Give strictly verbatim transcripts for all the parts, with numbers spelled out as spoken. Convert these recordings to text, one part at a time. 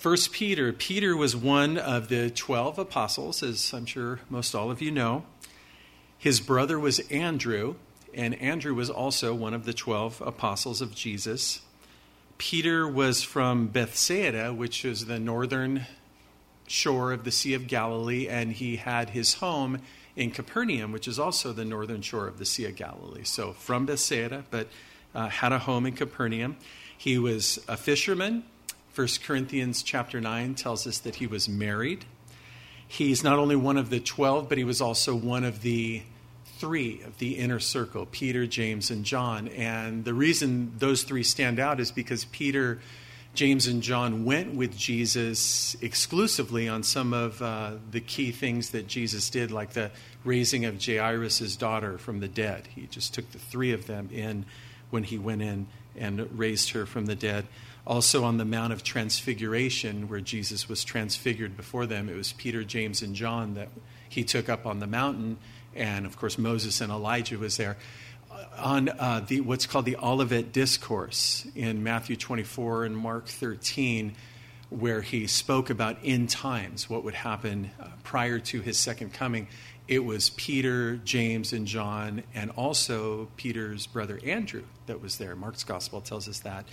First Peter. Peter was one of the twelve apostles, as I'm sure most all of you know. His brother was Andrew, and Andrew was also one of the twelve apostles of Jesus. Peter was from Bethsaida, which is the northern shore of the Sea of Galilee, and he had his home in Capernaum, which is also the northern shore of the Sea of Galilee. So from Bethsaida, but uh, had a home in Capernaum. He was a fisherman. First Corinthians chapter nine tells us that he was married. He's not only one of the twelve, but he was also one of the three of the inner circle, Peter, James, and John. And the reason those three stand out is because Peter, James, and John went with Jesus exclusively on some of uh, the key things that Jesus did, like the raising of Jairus' daughter from the dead. He just took the three of them in when he went in and raised her from the dead. Also on the Mount of Transfiguration, where Jesus was transfigured before them, it was Peter, James, and John that he took up on the mountain. And, of course, Moses and Elijah was there. On uh, the what's called the Olivet Discourse in Matthew twenty-four and Mark thirteen, where he spoke about end times, what would happen uh, prior to his second coming, it was Peter, James, and John, and also Peter's brother Andrew that was there. Mark's Gospel tells us that.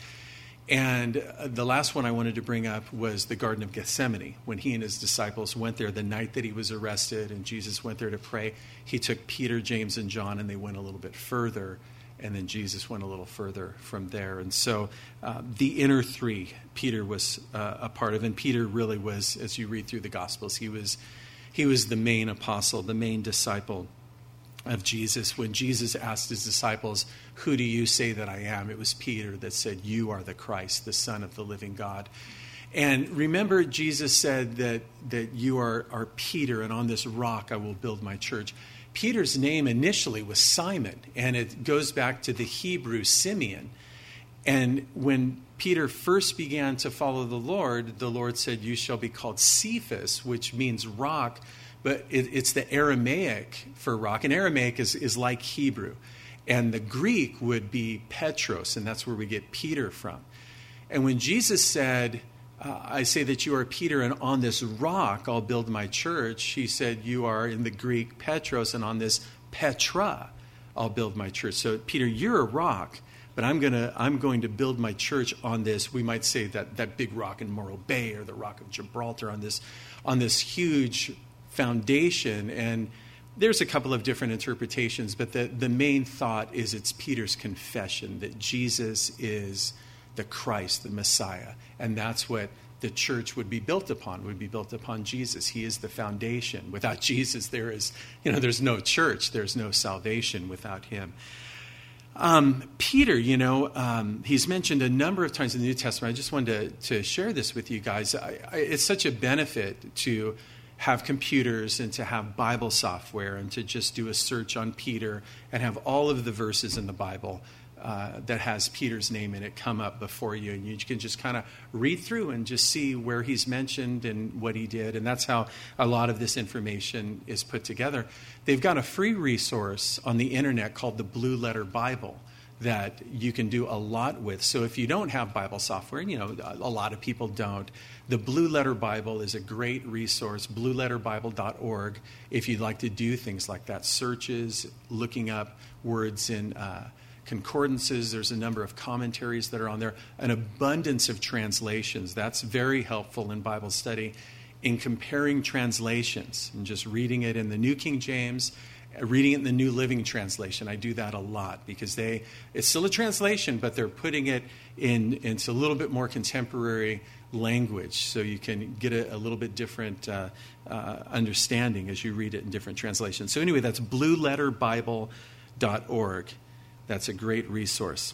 And the last one I wanted to bring up was the Garden of Gethsemane. When he and his disciples went there the night that he was arrested and Jesus went there to pray, he took Peter, James, and John, and they went a little bit further. And then Jesus went a little further from there. And so uh, the inner three, Peter was uh, a part of. And Peter really was, as you read through the Gospels, he was, he was the main apostle, the main disciple of Jesus. When Jesus asked his disciples, "Who do you say that I am?" it was Peter that said, "You are the Christ, the Son of the living God." And remember, Jesus said that, that you are, are Peter, and on this rock I will build my church. Peter's name initially was Simon, and it goes back to the Hebrew Simeon. And when Peter first began to follow the Lord, the Lord said, "You shall be called Cephas," which means rock. But it, it's the Aramaic for rock. And Aramaic is, is like Hebrew. And the Greek would be Petros, and that's where we get Peter from. And when Jesus said, uh, I say that you are Peter, and on this rock I'll build my church, he said, you are in the Greek Petros, and on this Petra I'll build my church. So Peter, you're a rock, but I'm gonna I'm going to build my church on this, we might say that, that big rock in Morro Bay or the rock of Gibraltar, on this on this huge foundation. And there's a couple of different interpretations, but the, the main thought is it's Peter's confession that Jesus is the Christ, the Messiah. And that's what the church would be built upon, would be built upon Jesus. He is the foundation. Without Jesus, there is, you know, there's no church. There's no salvation without him. Um, Peter, you know, um, he's mentioned a number of times in the New Testament. I just wanted to, to share this with you guys. I, I, it's such a benefit to have computers and to have Bible software and to just do a search on Peter and have all of the verses in the Bible uh, that has Peter's name in it come up before you. And you can just kind of read through and just see where he's mentioned and what he did. And that's how a lot of this information is put together. They've got a free resource on the internet called the Blue Letter Bible that you can do a lot with. So if you don't have Bible software, and you know, a lot of people don't, the Blue Letter Bible is a great resource, blue letter bible dot org, if you'd like to do things like that, searches, looking up words in uh, concordances. There's a number of commentaries that are on there, an abundance of translations. That's very helpful in Bible study, in comparing translations and just reading it in the New King James, reading it in the New Living Translation. I do that a lot because they it's still a translation, but they're putting it in into a little bit more contemporary language, so you can get a, a little bit different uh, uh, understanding as you read it in different translations. So anyway, that's blue letter bible dot org. That's a great resource.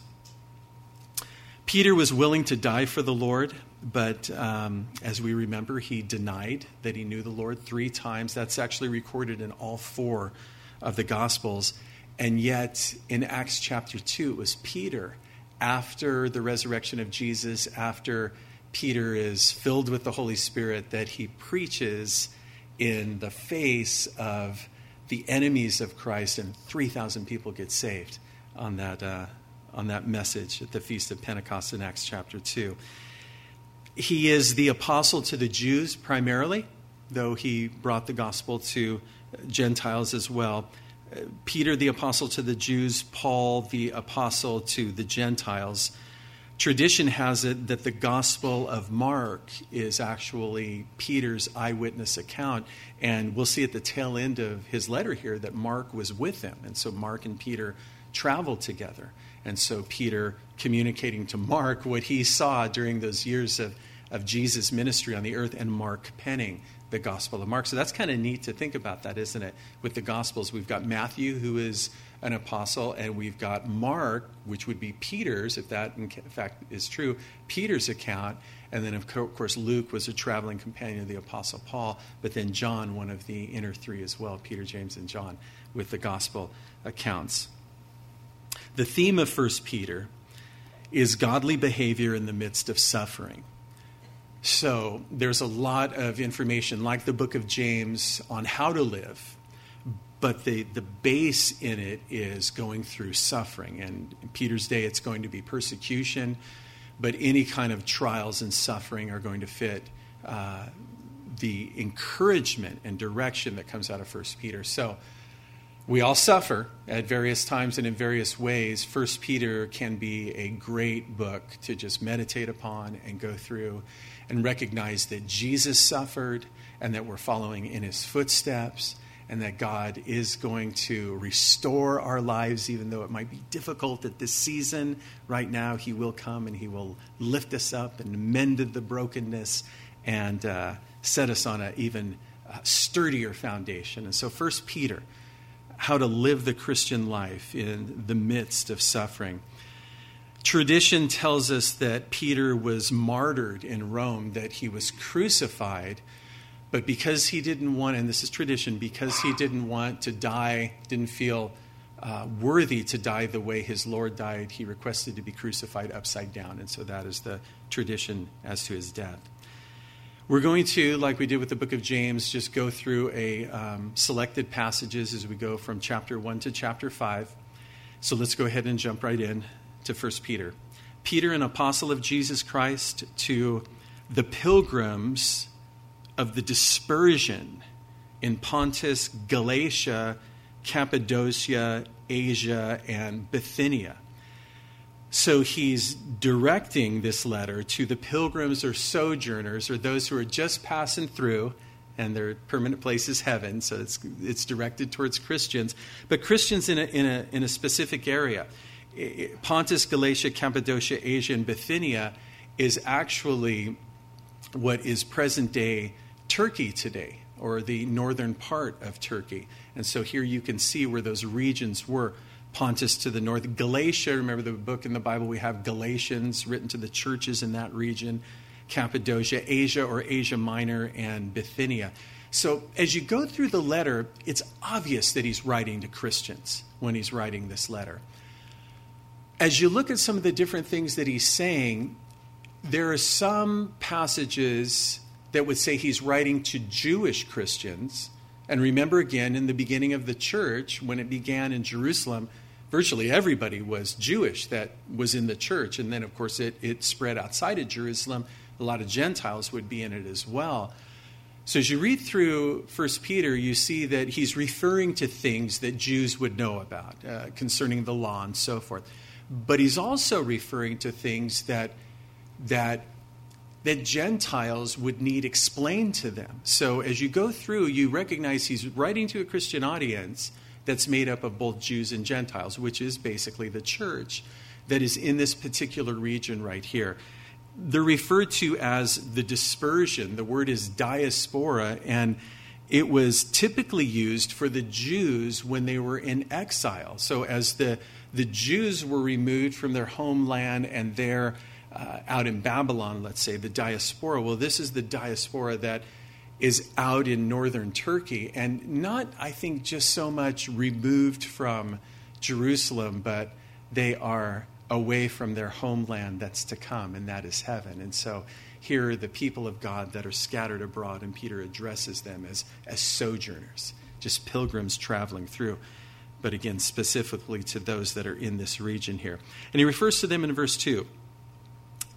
Peter was willing to die for the Lord, but um, as we remember, he denied that he knew the Lord three times. That's actually recorded in all four of the Gospels. And yet, in Acts chapter two, it was Peter, after the resurrection of Jesus, after Peter is filled with the Holy Spirit, that he preaches in the face of the enemies of Christ, and three thousand people get saved on that uh, on that message at the Feast of Pentecost in Acts chapter two. He is the apostle to the Jews primarily, though he brought the gospel to Gentiles as well. Peter, the apostle to the Jews, Paul, the apostle to the Gentiles. Tradition has it that the Gospel of Mark is actually Peter's eyewitness account, and we'll see at the tail end of his letter here that Mark was with him, and so Mark and Peter traveled together. And so Peter communicating to Mark what he saw during those years of, of Jesus' ministry on the earth, and Mark penning the Gospel of Mark. So that's kind of neat to think about that, isn't it? With the Gospels, we've got Matthew, who is an apostle, and we've got Mark, which would be Peter's, if that in fact is true, Peter's account. And then, of course, Luke was a traveling companion of the Apostle Paul, but then John, one of the inner three as well, Peter, James, and John, with the Gospel accounts. The theme of First Peter is godly behavior in the midst of suffering. So there's a lot of information, like the book of James, on how to live, but the, the base in it is going through suffering. And in Peter's day, it's going to be persecution, but any kind of trials and suffering are going to fit uh, the encouragement and direction that comes out of First Peter. So we all suffer at various times and in various ways. First Peter can be a great book to just meditate upon and go through and recognize that Jesus suffered and that we're following in his footsteps, and that God is going to restore our lives, even though it might be difficult at this season. Right now, he will come and he will lift us up and mend the brokenness and uh, set us on an even uh, sturdier foundation. And so First Peter, how to live the Christian life in the midst of suffering. Tradition tells us that Peter was martyred in Rome, that he was crucified, but because he didn't want, and this is tradition, because he didn't want to die, didn't feel uh, worthy to die the way his Lord died, he requested to be crucified upside down, and so that is the tradition as to his death. We're going to, like we did with the book of James, just go through a um, selected passages as we go from chapter one to chapter five. So let's go ahead and jump right in to First Peter. Peter, an apostle of Jesus Christ, to the pilgrims of the dispersion in Pontus, Galatia, Cappadocia, Asia, and Bithynia. So he's directing this letter to the pilgrims or sojourners, or those who are just passing through, and their permanent place is heaven, so it's it's directed towards Christians, but Christians in a in a in a specific area. Pontus, Galatia, Cappadocia, Asia, and Bithynia is actually what is present-day Turkey today, or the northern part of Turkey. And so here you can see where those regions were. Pontus to the north. Galatia, remember the book in the Bible, we have Galatians written to the churches in that region. Cappadocia, Asia or Asia Minor, and Bithynia. So as you go through the letter, it's obvious that he's writing to Christians when he's writing this letter. As you look at some of the different things that he's saying, there are some passages that would say he's writing to Jewish Christians. And remember again, in the beginning of the church, when it began in Jerusalem, virtually everybody was Jewish that was in the church. And then, of course, it, it spread outside of Jerusalem. A lot of Gentiles would be in it as well. So as you read through First Peter, you see that he's referring to things that Jews would know about uh, concerning the law and so forth. But he's also referring to things that that that Gentiles would need explained to them. So as you go through, you recognize he's writing to a Christian audience that's made up of both Jews and Gentiles, which is basically the church that is in this particular region right here. They're referred to as the dispersion. The word is diaspora, and it was typically used for the Jews when they were in exile. So as the, the Jews were removed from their homeland and they're uh, out in Babylon, let's say, the diaspora, well, this is the diaspora that is out in northern Turkey, and not, I think, just so much removed from Jerusalem, but they are away from their homeland that's to come, and that is heaven. And so here are the people of God that are scattered abroad, and Peter addresses them as, as sojourners, just pilgrims traveling through. But again, specifically to those that are in this region here. And he refers to them in verse two.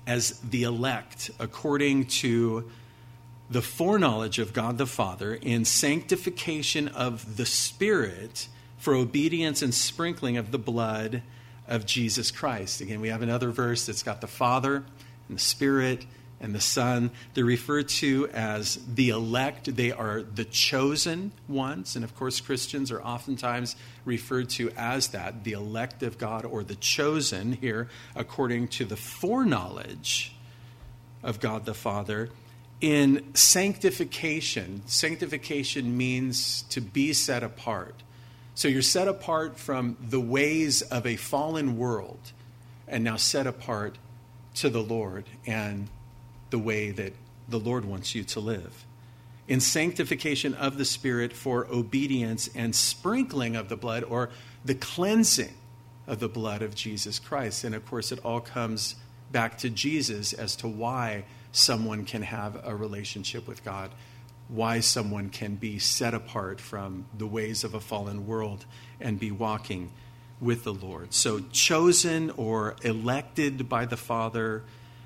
as the elect according to the foreknowledge of God the Father in sanctification of the Spirit for obedience and sprinkling of the blood of Jesus Christ. Again, we have another verse that's got the Father and the Spirit and the Son. They're referred to as the elect. They are the chosen ones. And of course, Christians are oftentimes referred to as that, the elect of God, or the chosen here, according to the foreknowledge of God the Father. In sanctification, sanctification means to be set apart. So you're set apart from the ways of a fallen world and now set apart to the Lord and the way that the Lord wants you to live. In sanctification of the Spirit for obedience and sprinkling of the blood, or the cleansing of the blood of Jesus Christ. And of course, it all comes back to Jesus as to why someone can have a relationship with God, why someone can be set apart from the ways of a fallen world and be walking with the Lord. So chosen or elected by the Father,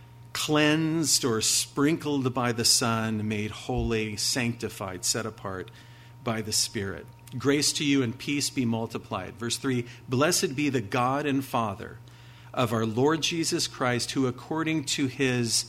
cleansed or sprinkled by the Son, made holy, sanctified, set apart by the Spirit. Grace to you and peace be multiplied. Verse three, blessed be the God and Father of our Lord Jesus Christ, who according to his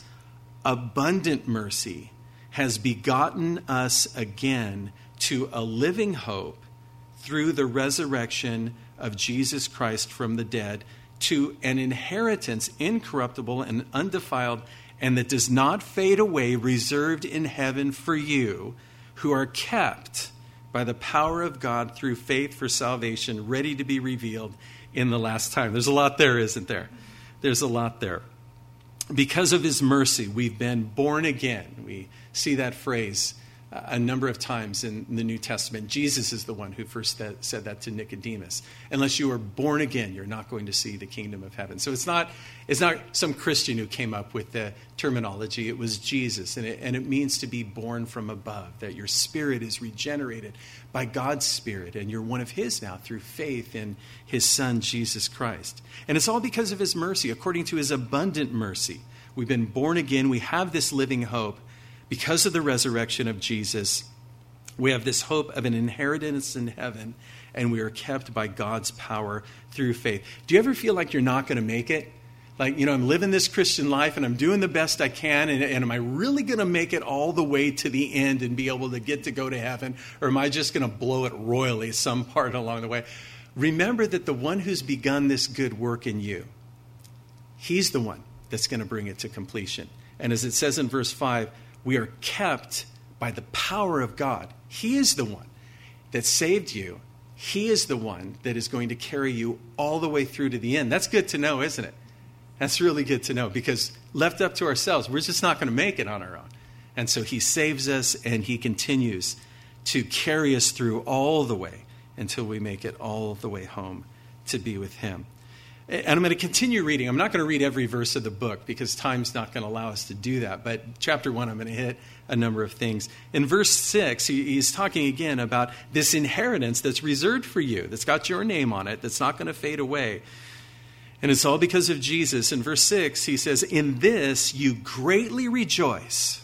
abundant mercy has begotten us again to a living hope through the resurrection of Jesus Christ from the dead, to an inheritance incorruptible and undefiled, and that does not fade away, reserved in heaven for you, who are kept by the power of God through faith for salvation, ready to be revealed in the last time. There's a lot there, isn't there? There's a lot there. Because of his mercy, we've been born again. We see that phrase a number of times in the New Testament. Jesus is the one who first said that to Nicodemus. Unless you are born again, you're not going to see the kingdom of heaven. So it's not it's not some Christian who came up with the terminology. It was Jesus. And it, and it means to be born from above, that your spirit is regenerated by God's Spirit. And you're one of his now through faith in his Son, Jesus Christ. And it's all because of his mercy, according to his abundant mercy. We've been born again. We have this living hope. Because of the resurrection of Jesus, we have this hope of an inheritance in heaven, and we are kept by God's power through faith. Do you ever feel like you're not going to make it? Like, you know, I'm living this Christian life, and I'm doing the best I can, and, and am I really going to make it all the way to the end and be able to get to go to heaven? Or am I just going to blow it royally some part along the way? Remember that the one who's begun this good work in you, he's the one that's going to bring it to completion. And as it says in verse five, we are kept by the power of God. He is the one that saved you. He is the one that is going to carry you all the way through to the end. That's good to know, isn't it? That's really good to know, because left up to ourselves, we're just not going to make it on our own. And so he saves us, and he continues to carry us through all the way until we make it all the way home to be with him. And I'm going to continue reading. I'm not going to read every verse of the book because time's not going to allow us to do that. But chapter one, I'm going to hit a number of things. In verse six, he, he's talking again about this inheritance that's reserved for you, that's got your name on it, that's not going to fade away. And it's all because of Jesus. In verse six, he says, in this you greatly rejoice,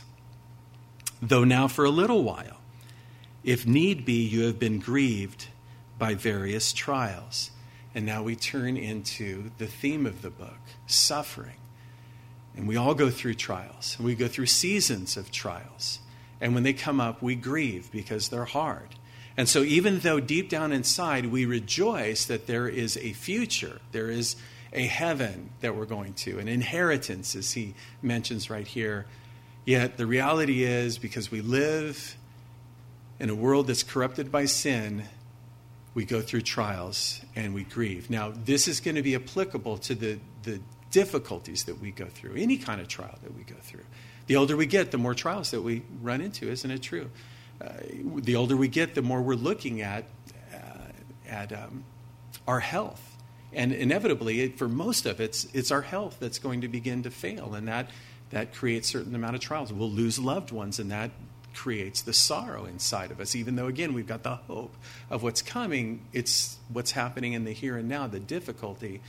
though now for a little while, if need be, you have been grieved by various trials. And now we turn into the theme of the book, suffering. And we all go through trials. We go through seasons of trials. And when they come up, we grieve because they're hard. And so even though deep down inside we rejoice that there is a future, there is a heaven that we're going to, an inheritance, as he mentions right here, yet the reality is, because we live in a world that's corrupted by sin, we go through trials and we grieve. Now, this is going to be applicable to the, the difficulties that we go through, any kind of trial that we go through. The older we get, the more trials that we run into, isn't it true? Uh, the older we get, the more we're looking at, uh, at um, our health. And inevitably, it, for most of it, it's, it's our health that's going to begin to fail, and that, that creates a certain amount of trials. We'll lose loved ones, and that creates the sorrow inside of us. Even though, again, we've got the hope of what's coming, it's what's happening in the here and now, the difficulty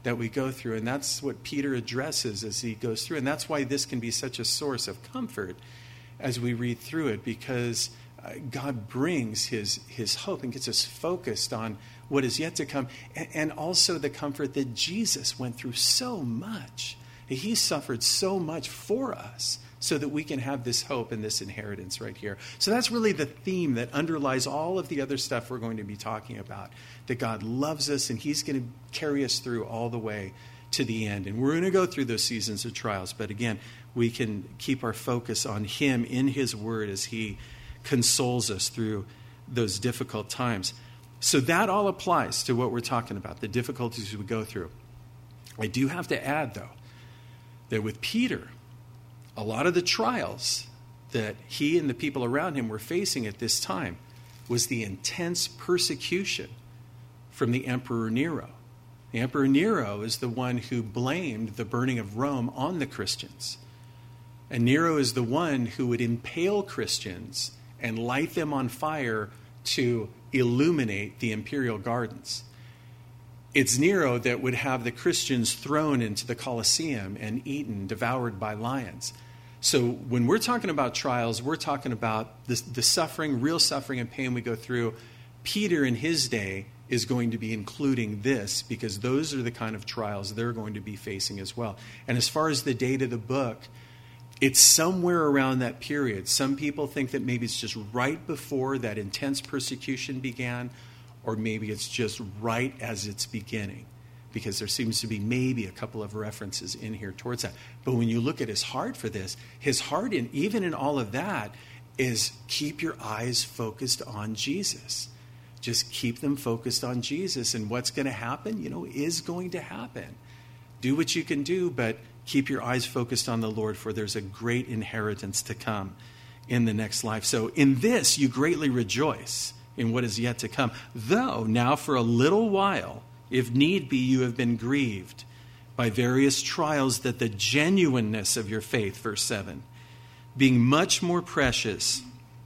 that we go through. And that's what Peter addresses as he goes through. And that's why this can be such a source of comfort as we read through it, because uh, God brings his, his hope and gets us focused on what is yet to come. And, and also the comfort that Jesus went through so much. He suffered so much for us so that we can have this hope and this inheritance right here. So that's really the theme that underlies all of the other stuff we're going to be talking about, that God loves us and he's going to carry us through all the way to the end. And we're going to go through those seasons of trials. But again, we can keep our focus on him in his word as he consoles us through those difficult times. So that all applies to what we're talking about, the difficulties we go through. I do have to add, though, that with Peter, a lot of the trials that he and the people around him were facing at this time was the intense persecution from the Emperor Nero. The Emperor Nero is the one who blamed the burning of Rome on the Christians. And Nero is the one who would impale Christians and light them on fire to illuminate the imperial gardens. It's Nero that would have the Christians thrown into the Colosseum and eaten, devoured by lions. So when we're talking about trials, we're talking about the, the suffering, real suffering and pain we go through. Peter in his day is going to be including this because those are the kind of trials they're going to be facing as well. And as far as the date of the book, it's somewhere around that period. Some people think that maybe it's just right before that intense persecution began, or maybe it's just right as it's beginning, because there seems to be maybe a couple of references in here towards that. But when you look at his heart for this, his heart, in even in all of that, is keep your eyes focused on Jesus. Just keep them focused on Jesus, and what's going to happen, you know, is going to happen. Do what you can do, but keep your eyes focused on the Lord, for there's a great inheritance to come in the next life. So in this, you greatly rejoice in what is yet to come. Though now for a little while, if need be, you have been grieved by various trials, that the genuineness of your faith, verse seven, being much more precious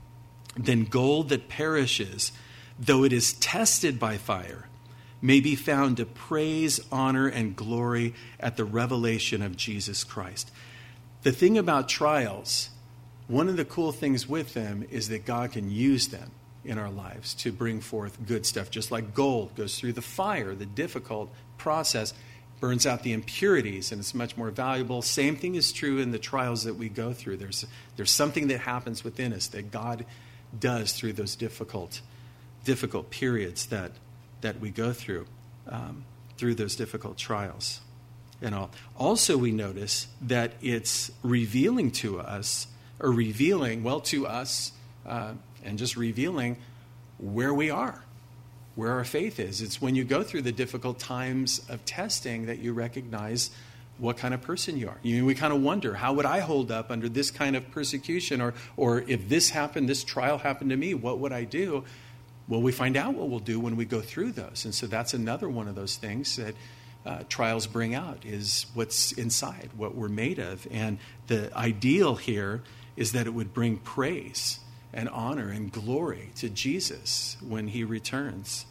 than gold that perishes, though it is tested by fire, may be found to praise, honor, and glory at the revelation of Jesus Christ. The thing about trials, one of the cool things with them is that God can use them in our lives to bring forth good stuff. Just like gold goes through the fire, the difficult process, burns out the impurities, and it's much more valuable. Same thing is true in the trials that we go through. There's, there's something that happens within us that God does through those difficult, difficult periods that, that we go through, um, through those difficult trials and all. Also, we notice that it's revealing to us, or revealing, well, to us, uh, and just revealing where we are, where our faith is. It's when you go through the difficult times of testing that you recognize what kind of person you are. You know, we kind of wonder, how would I hold up under this kind of persecution? Or, or if this happened, this trial happened to me, what would I do? Well, we find out what we'll do when we go through those. And so that's another one of those things that uh, trials bring out, is what's inside, what we're made of. And the ideal here is that it would bring praise and honor and glory to Jesus when he returns.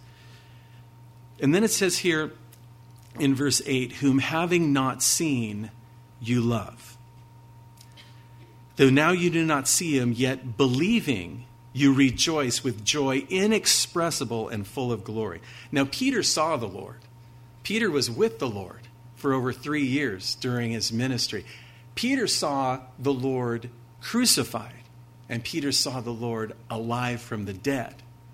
And then it says here in verse eight, whom having not seen, you love. Though now you do not see him, yet believing, you rejoice with joy inexpressible and full of glory. Now, Peter saw the Lord. Peter was with the Lord for over three years during his ministry. Peter saw the Lord crucified. And Peter saw the Lord alive from the dead.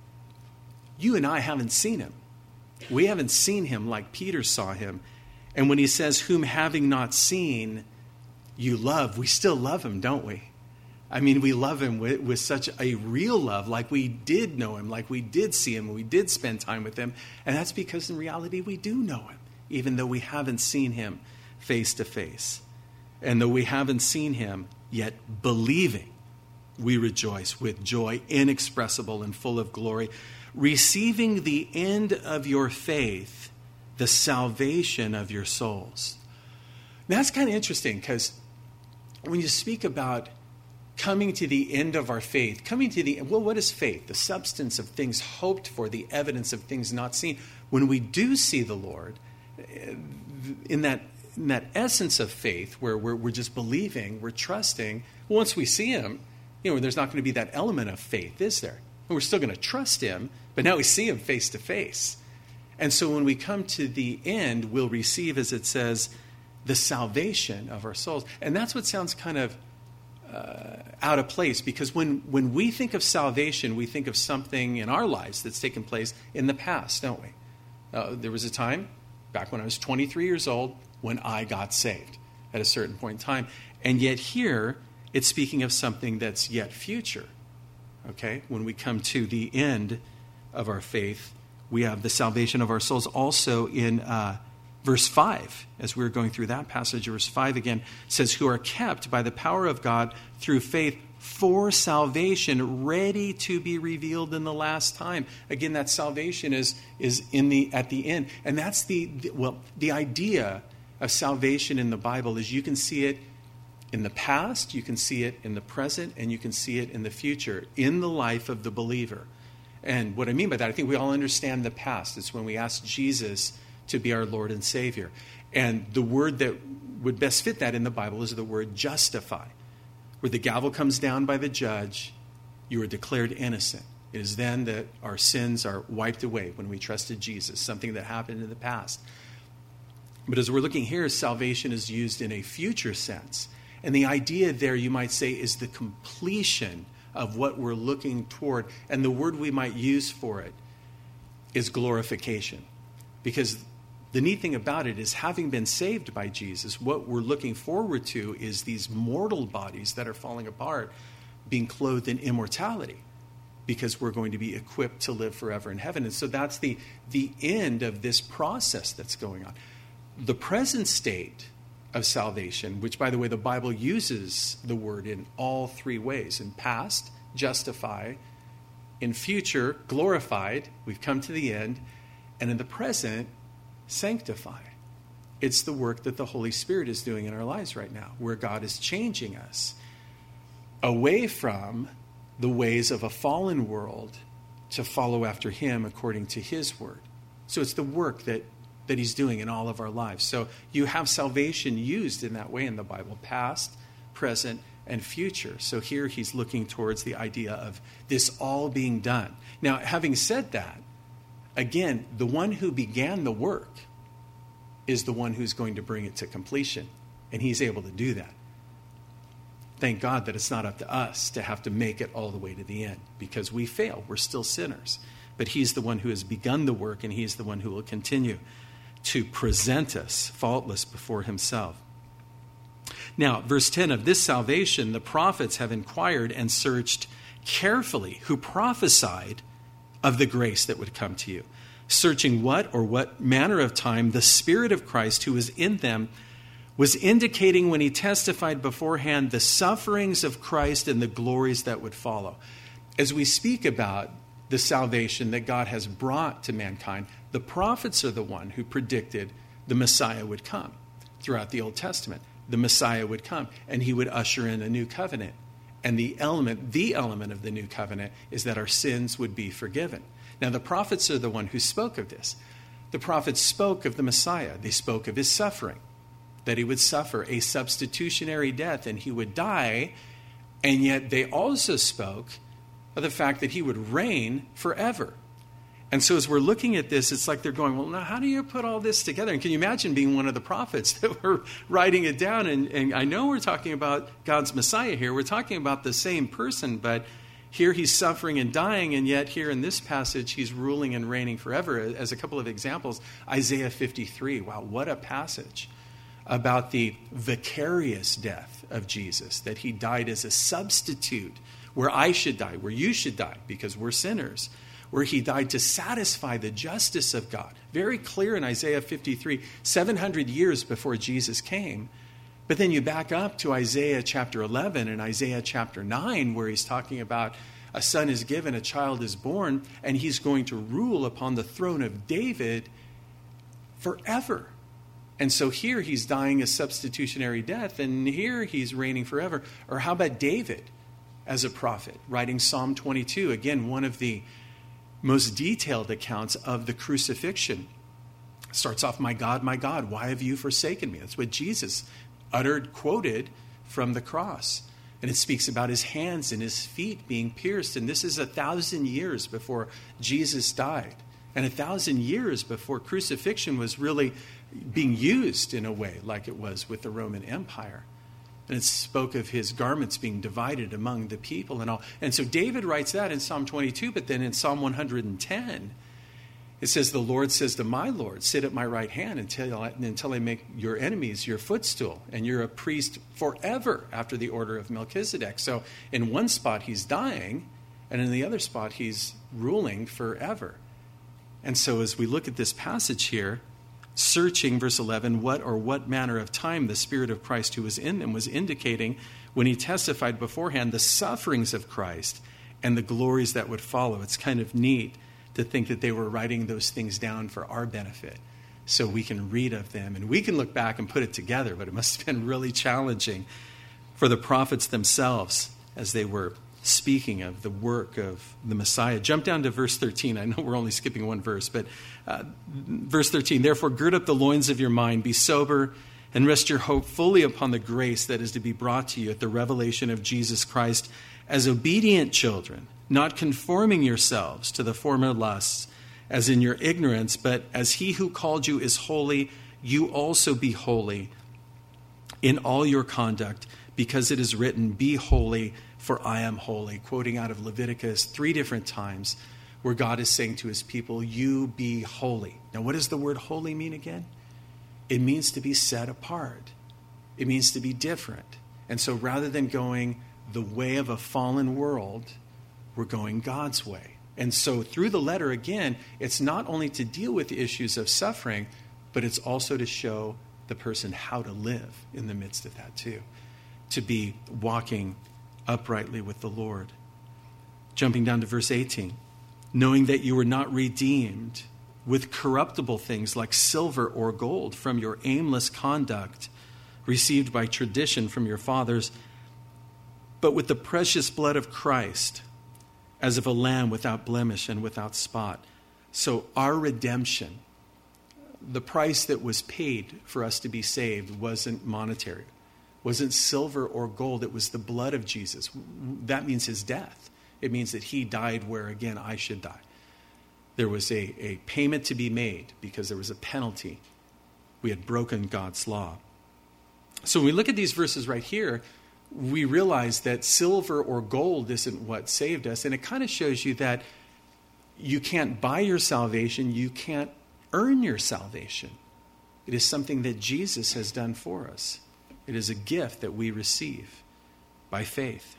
You and I haven't seen him. We haven't seen him like Peter saw him. And when he says, whom having not seen, you love, we still love him, don't we? I mean, we love him with, with such a real love, like we did know him, like we did see him, we did spend time with him. And that's because in reality we do know him, even though we haven't seen him face to face. And though we haven't seen him, yet believing, we rejoice with joy inexpressible and full of glory, receiving the end of your faith, the salvation of your souls. Now, that's kind of interesting, because when you speak about coming to the end of our faith, coming to the, well, what is faith? The substance of things hoped for, the evidence of things not seen. When we do see the Lord, in that in that essence of faith where we're, we're just believing, we're trusting, once we see him, you know, there's not going to be that element of faith, is there? And we're still going to trust him, but now we see him face to face. And so when we come to the end, we'll receive, as it says, the salvation of our souls. And that's what sounds kind of uh, out of place, because when, when we think of salvation, we think of something in our lives that's taken place in the past, don't we? Uh, there was a time, back when I was twenty-three years old, when I got saved at a certain point in time. And yet here, it's speaking of something that's yet future. Okay? When we come to the end of our faith, we have the salvation of our souls. Also in uh, verse five, as we were going through that passage, verse five again says, who are kept by the power of God through faith for salvation, ready to be revealed in the last time. Again, that salvation is, is in the at the end. And that's the, the, well, the idea of salvation in the Bible is you can see it in the past, you can see it in the present, and you can see it in the future, in the life of the believer. And what I mean by that, I think we all understand the past. It's when we ask Jesus to be our Lord and Savior. And the word that would best fit that in the Bible is the word justify. Where the gavel comes down by the judge, you are declared innocent. It is then that our sins are wiped away when we trusted Jesus, something that happened in the past. But as we're looking here, salvation is used in a future sense. And the idea there, you might say, is the completion of what we're looking toward. And the word we might use for it is glorification. Because the neat thing about it is, having been saved by Jesus, what we're looking forward to is these mortal bodies that are falling apart being clothed in immortality, because we're going to be equipped to live forever in heaven. And so that's the, the end of this process that's going on. The present state of salvation, which, by the way, the Bible uses the word in all three ways. In past, justify. In future, glorified. We've come to the end. And in the present, sanctify. It's the work that the Holy Spirit is doing in our lives right now, where God is changing us away from the ways of a fallen world to follow after him according to his word. So it's the work that that he's doing in all of our lives. So you have salvation used in that way in the Bible, past, present, and future. So here he's looking towards the idea of this all being done. Now, having said that, again, the one who began the work is the one who's going to bring it to completion, and he's able to do that. Thank God that it's not up to us to have to make it all the way to the end, because we fail. We're still sinners. But he's the one who has begun the work, and he's the one who will continue to present us faultless before himself. Now, verse ten, of this salvation the prophets have inquired and searched carefully, who prophesied of the grace that would come to you, searching what or what manner of time the Spirit of Christ who was in them was indicating when he testified beforehand the sufferings of Christ and the glories that would follow. As we speak about the salvation that God has brought to mankind, the prophets are the one who predicted the Messiah would come throughout the Old Testament. The Messiah would come, and he would usher in a new covenant. And the element, the element of the new covenant is that our sins would be forgiven. Now, the prophets are the one who spoke of this. The prophets spoke of the Messiah. They spoke of his suffering, that he would suffer a substitutionary death and he would die. And yet they also spoke of the fact that he would reign forever. And so as we're looking at this, it's like they're going, well, now how do you put all this together? And can you imagine being one of the prophets that were writing it down? And, and I know we're talking about God's Messiah here. We're talking about the same person, but here he's suffering and dying, and yet here in this passage, he's ruling and reigning forever. As a couple of examples, Isaiah fifty-three. Wow, what a passage about the vicarious death of Jesus, that he died as a substitute where I should die, where you should die, because we're sinners, where he died to satisfy the justice of God. Very clear in Isaiah fifty-three, seven hundred years before Jesus came. But then you back up to Isaiah chapter eleven and Isaiah chapter nine, where he's talking about a son is given, a child is born, and he's going to rule upon the throne of David forever. And so here he's dying a substitutionary death, and here he's reigning forever. Or how about David as a prophet, writing Psalm twenty-two, again, one of the most detailed accounts of the crucifixion. starts off, my God, my God, why have you forsaken me? That's what Jesus uttered, quoted from the cross. And it speaks about his hands and his feet being pierced. And this is a thousand years before Jesus died. And a thousand years before crucifixion was really being used in a way like it was with the Roman Empire. And it spoke of his garments being divided among the people and all. And so David writes that in Psalm twenty-two, but then in Psalm one hundred ten, it says, the Lord says to my Lord, sit at my right hand until, until I make your enemies your footstool, and you're a priest forever after the order of Melchizedek. So in one spot he's dying, and in the other spot he's ruling forever. And so as we look at this passage here, searching, verse eleven, what or what manner of time the Spirit of Christ who was in them was indicating when he testified beforehand the sufferings of Christ and the glories that would follow. It's kind of neat to think that they were writing those things down for our benefit so we can read of them. And we can look back and put it together, but it must have been really challenging for the prophets themselves as they were speaking of the work of the Messiah. Jump down to verse thirteen. I know we're only skipping one verse, but uh, verse thirteen, therefore gird up the loins of your mind, be sober, and rest your hope fully upon the grace that is to be brought to you at the revelation of Jesus Christ as obedient children, not conforming yourselves to the former lusts as in your ignorance, but as he who called you is holy, you also be holy in all your conduct, because it is written, be holy, for I am holy. Quoting out of Leviticus three different times where God is saying to his people, you be holy. Now, what does the word holy mean again? It means to be set apart. It means to be different. And so rather than going the way of a fallen world, we're going God's way. And so through the letter, again, it's not only to deal with the issues of suffering, but it's also to show the person how to live in the midst of that too. To be walking uprightly with the Lord. Jumping down to verse eighteen. Knowing that you were not redeemed with corruptible things like silver or gold from your aimless conduct received by tradition from your fathers, but with the precious blood of Christ, as of a lamb without blemish and without spot. So our redemption, the price that was paid for us to be saved, wasn't monetary. Wasn't silver or gold. It was the blood of Jesus. That means his death. It means that he died where, again, I should die. There was a, a payment to be made because there was a penalty. We had broken God's law. So when we look at these verses right here, we realize that silver or gold isn't what saved us. And it kind of shows you that you can't buy your salvation. You can't earn your salvation. It is something that Jesus has done for us. It is a gift that we receive by faith.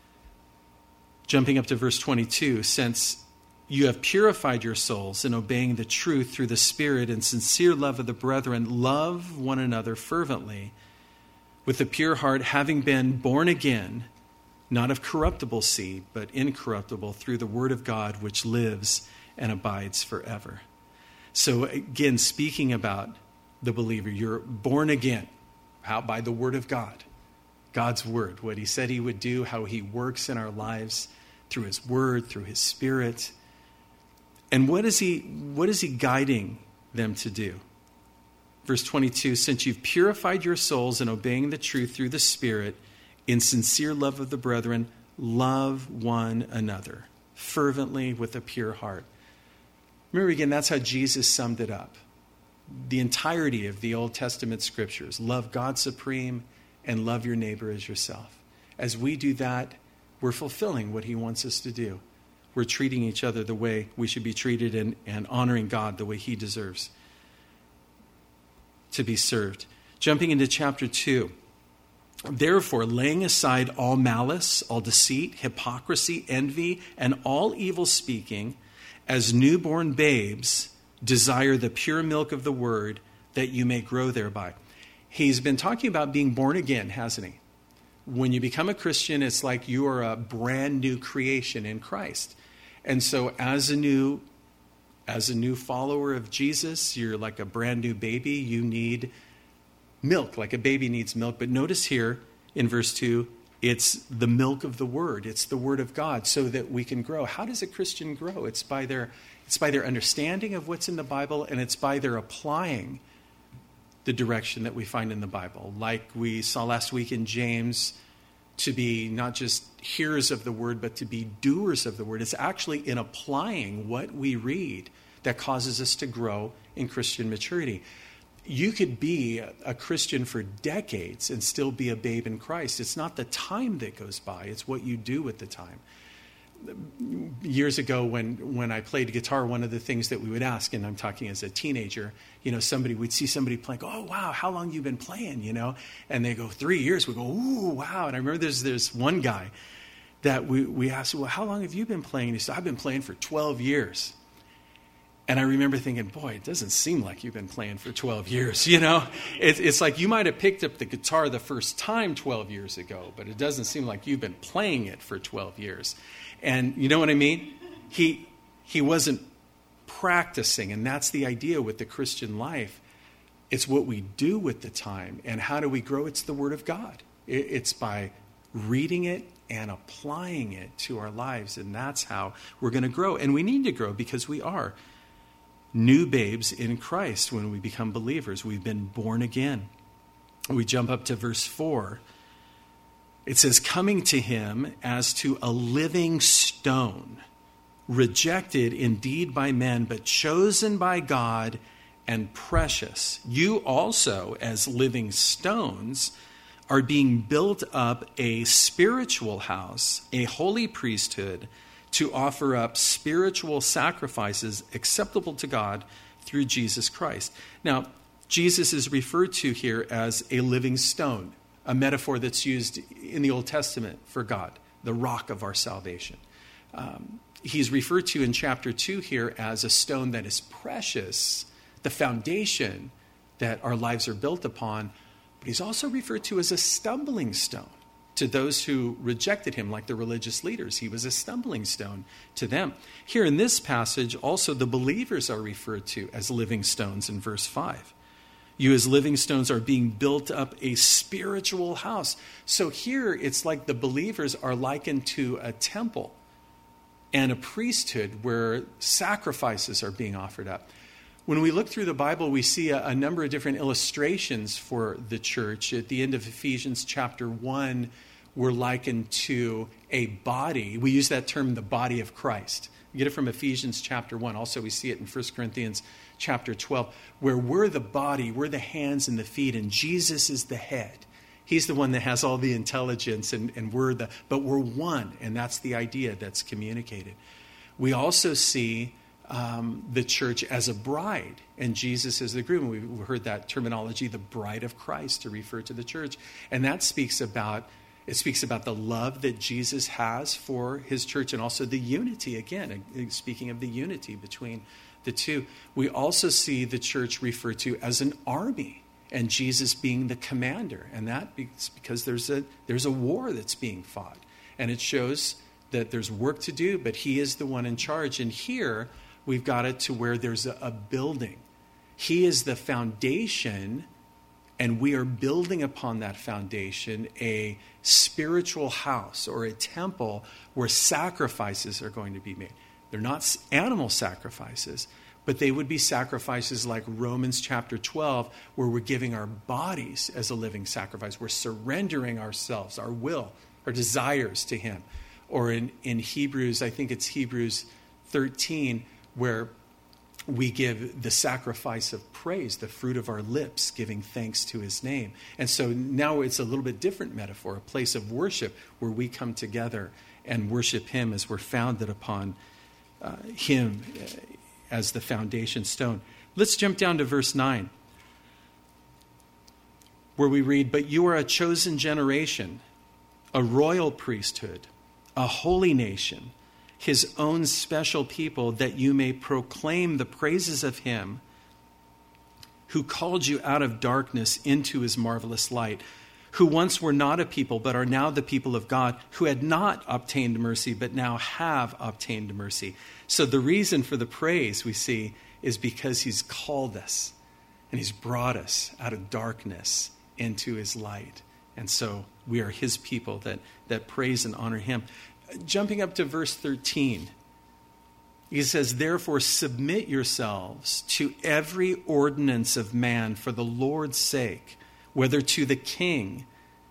Jumping up to verse twenty-two, since you have purified your souls in obeying the truth through the Spirit and sincere love of the brethren, love one another fervently with a pure heart, having been born again, not of corruptible seed, but incorruptible through the word of God, which lives and abides forever. So again, speaking about the believer, you're born again. How? By the word of God. God's word. What he said he would do, how he works in our lives through his word, through his Spirit. And what is he, what is he guiding them to do? Verse twenty-two, since you've purified your souls in obeying the truth through the Spirit, in sincere love of the brethren, love one another fervently with a pure heart. Remember again, that's how Jesus summed it up. The entirety of the Old Testament scriptures. Love God supreme and love your neighbor as yourself. As we do that, we're fulfilling what he wants us to do. We're treating each other the way we should be treated and, and honoring God the way he deserves to be served. Jumping into chapter two. Therefore, laying aside all malice, all deceit, hypocrisy, envy, and all evil speaking, as newborn babes, desire the pure milk of the word, that you may grow thereby. He's been talking about being born again, hasn't he? When you become a Christian, it's like you are a brand new creation in Christ. And so as a new, as a new follower of Jesus, you're like a brand new baby. You need milk, like a baby needs milk. But notice here in verse two, It's the milk of the word. It's the word of God so that we can grow. How does a Christian grow? It's by their, it's by their understanding of what's in the Bible, and it's by their applying the direction that we find in the Bible. Like we saw last week in James, to be not just hearers of the word, but to be doers of the word. It's actually in applying what we read that causes us to grow in Christian maturity. You could be a Christian for decades and still be a babe in Christ. It's not the time that goes by, it's what you do with the time. Years ago when, when I played guitar, one of the things that we would ask, and I'm talking as a teenager, you know, somebody would see somebody playing, oh, wow, how long have you been playing, you know? And they go, three years. We go, ooh, wow. And I remember there's there's one guy that we, we asked, well, how long have you been playing? And he said, I've been playing for twelve years. And I remember thinking, boy, it doesn't seem like you've been playing for twelve years, you know? It, it's like you might have picked up the guitar the first time twelve years ago, but it doesn't seem like you've been playing it for twelve years. And you know what I mean? He he wasn't practicing, and that's the idea with the Christian life. It's what we do with the time, and how do we grow? It's the Word of God. It, it's by reading it and applying it to our lives, and that's how we're going to grow. And we need to grow because we are new babes in Christ when we become believers. We've been born again. We jump up to verse four. It says, coming to him as to a living stone, rejected indeed by men, but chosen by God and precious. You also, as living stones, are being built up a spiritual house, a holy priesthood, to offer up spiritual sacrifices acceptable to God through Jesus Christ. Now, Jesus is referred to here as a living stone, a metaphor that's used in the Old Testament for God, the rock of our salvation. Um, he's referred to in chapter two here as a stone that is precious, the foundation that our lives are built upon, but he's also referred to as a stumbling stone. To those who rejected him, like the religious leaders, he was a stumbling stone to them. Here in this passage, also the believers are referred to as living stones in verse five. You as living stones are being built up a spiritual house. So here it's like the believers are likened to a temple and a priesthood where sacrifices are being offered up. When we look through the Bible, we see a, a number of different illustrations for the church. At the end of Ephesians chapter one, we're likened to a body. We use that term, the body of Christ. We get it from Ephesians chapter one. Also, we see it in First Corinthians chapter twelve, where we're the body, we're the hands and the feet, and Jesus is the head. He's the one that has all the intelligence, and, and we're the, but we're one, and that's the idea that's communicated. We also see um, the church as a bride, and Jesus is the groom. We've heard that terminology, the bride of Christ, to refer to the church. And that speaks about, it speaks about the love that Jesus has for his church, and also the unity, again, speaking of the unity between the two. We also see the church referred to as an army, and Jesus being the commander. And that is because there's a there's a war that's being fought. And it shows that there's work to do, but he is the one in charge. And here we've got it to where there's a, a building. He is the foundation, and we are building upon that foundation a spiritual house or a temple where sacrifices are going to be made. They're not animal sacrifices, but they would be sacrifices like Romans chapter twelve, where we're giving our bodies as a living sacrifice. We're surrendering ourselves, our will, our desires to him. Or in, in Hebrews, I think it's Hebrews thirteen, where we give the sacrifice of praise, the fruit of our lips, giving thanks to his name. And so now it's a little bit different metaphor, a place of worship where we come together and worship him as we're founded upon uh, him as the foundation stone. Let's jump down to verse nine, where we read, "But you are a chosen generation, a royal priesthood, a holy nation, his own special people, that you may proclaim the praises of him who called you out of darkness into his marvelous light, who once were not a people, but are now the people of God, who had not obtained mercy, but now have obtained mercy." So the reason for the praise, we see, is because he's called us and he's brought us out of darkness into his light. And so we are his people that, that praise and honor him. Jumping up to verse thirteen, he says, therefore submit yourselves to every ordinance of man for the Lord's sake, whether to the king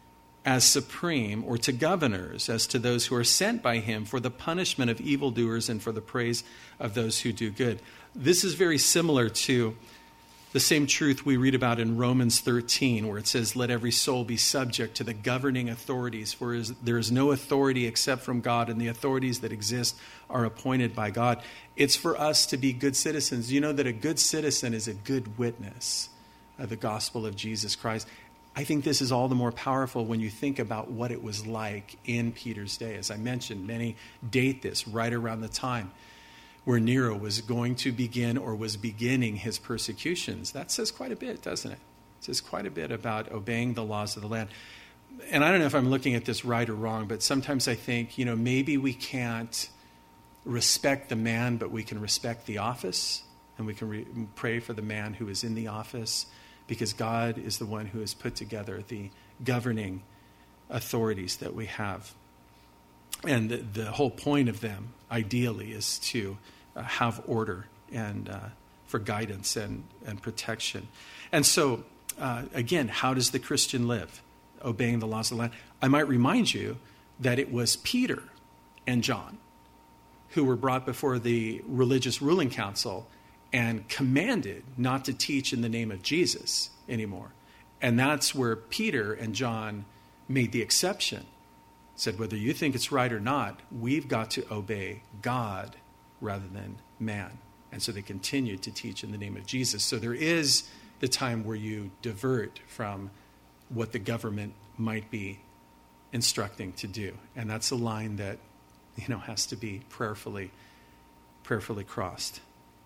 as supreme or to governors as to those who are sent by him for the punishment of evildoers and for the praise of those who do good. This is very similar to the same truth we read about in Romans thirteen, where it says, let every soul be subject to the governing authorities, for there is no authority except from God, and the authorities that exist are appointed by God. It's for us to be good citizens. You know that a good citizen is a good witness of the gospel of Jesus Christ. I think this is all the more powerful when you think about what it was like in Peter's day. As I mentioned, many date this right around the time where Nero was going to begin or was beginning his persecutions. That says quite a bit, doesn't it? It says quite a bit about obeying the laws of the land. And I don't know if I'm looking at this right or wrong, but sometimes I think, you know, maybe we can't respect the man, but we can respect the office, and we can re- pray for the man who is in the office, because God is the one who has put together the governing authorities that we have. And the, the whole point of them, ideally, is to uh, have order and uh, for guidance and, and protection. And so, uh, again, how does the Christian live? Obeying the laws of the land. I might remind you that it was Peter and John who were brought before the religious ruling council and commanded not to teach in the name of Jesus anymore. And that's where Peter and John made the exception. Said, whether you think it's right or not, we've got to obey God rather than man. And so they continued to teach in the name of Jesus. So there is the time where you divert from what the government might be instructing to do. And that's a line that, you know, has to be prayerfully, prayerfully crossed.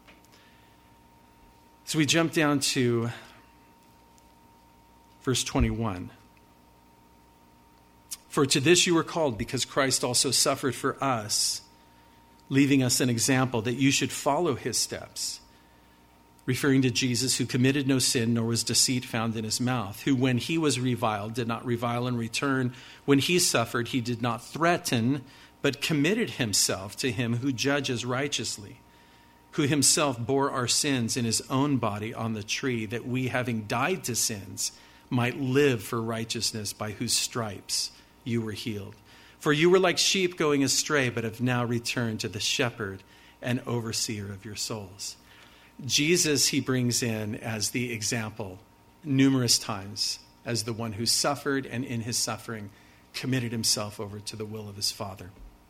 So we jump down to verse twenty-one. For to this you were called, because Christ also suffered for us, leaving us an example that you should follow his steps. Referring to Jesus, who committed no sin, nor was deceit found in his mouth, who when he was reviled did not revile in return. When he suffered, he did not threaten, but committed himself to him who judges righteously, who himself bore our sins in his own body on the tree, that we, having died to sins, might live for righteousness, by whose stripes you were healed. For you were like sheep going astray, but have now returned to the shepherd and overseer of your souls. Jesus, he brings in as the example numerous times as the one who suffered, and in his suffering committed himself over to the will of his Father.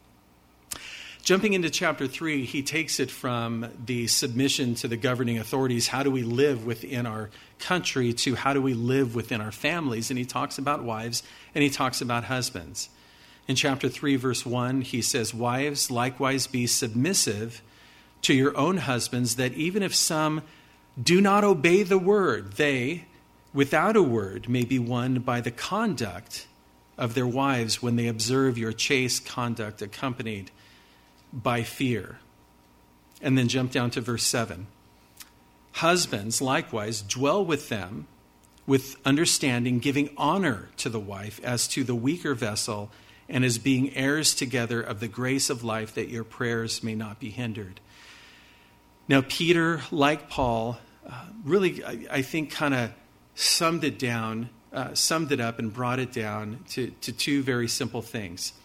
Jumping into chapter three, he takes it from the submission to the governing authorities, how do we live within our country, to how do we live within our families. And he talks about wives and he talks about husbands. In chapter three, verse one, he says, wives, likewise be submissive to your own husbands, that even if some do not obey the word, they, without a word, may be won by the conduct of their wives when they observe your chaste conduct accompanied by fear. And then jump down to verse seven. Husbands, likewise, dwell with them with understanding, giving honor to the wife as to the weaker vessel, and as being heirs together of the grace of life, that your prayers may not be hindered. Now, Peter, like Paul, uh, really, I, I think, kind of summed it down, uh, summed it up and brought it down to, to two very simple things.